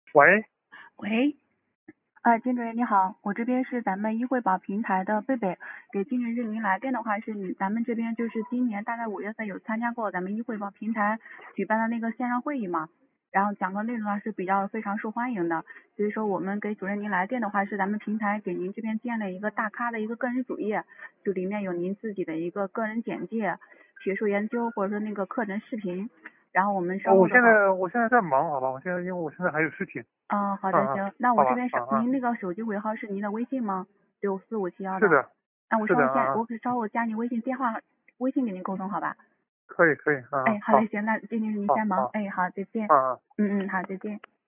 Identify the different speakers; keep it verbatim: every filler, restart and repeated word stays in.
Speaker 1: 喂，
Speaker 2: 喂，呃，金主任你好，我这边是咱们易惠宝平台的贝贝，给今日是您来电的话是你，咱们这边就是今年大概五月份有参加过咱们易惠宝平台举办的那个线上会议嘛，然后讲的内容呢是比较非常受欢迎的，所以说我们给主任您来电的话是咱们平台给您这边建了一个大咖的一个个人主页，就里面有您自己的一个个人简介、学术研究或者说那个课程视频，然后我们
Speaker 1: 哦，我现
Speaker 2: 稍后的话。
Speaker 1: 在我现在在忙，好吧，我现在因为我现在还有事情。
Speaker 2: 嗯，好的，
Speaker 1: 嗯嗯，
Speaker 2: 行，那我
Speaker 1: 好吧，
Speaker 2: 这边是
Speaker 1: 嗯嗯，
Speaker 2: 您那个手机尾号是您的微信吗？六四五七幺的。
Speaker 1: 是的，
Speaker 2: 那我
Speaker 1: 是的，
Speaker 2: 稍微加，
Speaker 1: 嗯嗯，
Speaker 2: 我可稍后加您微信电话，微信给您沟通，好吧？
Speaker 1: 可以可以，嗯嗯，
Speaker 2: 哎，好嘞，
Speaker 1: 好，
Speaker 2: 行，那今天是您先忙，
Speaker 1: 好好，
Speaker 2: 哎，好，再见。
Speaker 1: 嗯嗯。
Speaker 2: 嗯嗯，好，再见。